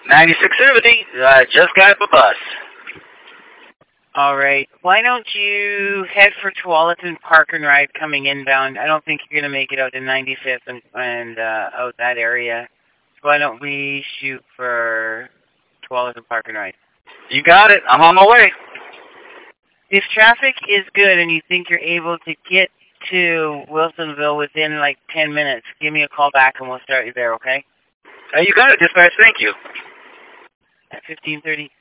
9670, just got the bus. All right. Why don't you head for Tualatin Park and Ride coming inbound? I don't think you're going to make it out to 95th and out that area. Why don't we shoot for Tualatin Park and Ride? You got it. I'm on my way. If traffic is good and you think you're able to get to Wilsonville within like 10 minutes, give me a call back and we'll start you there, okay? You got it, dispatch. Thank you. At 15:30.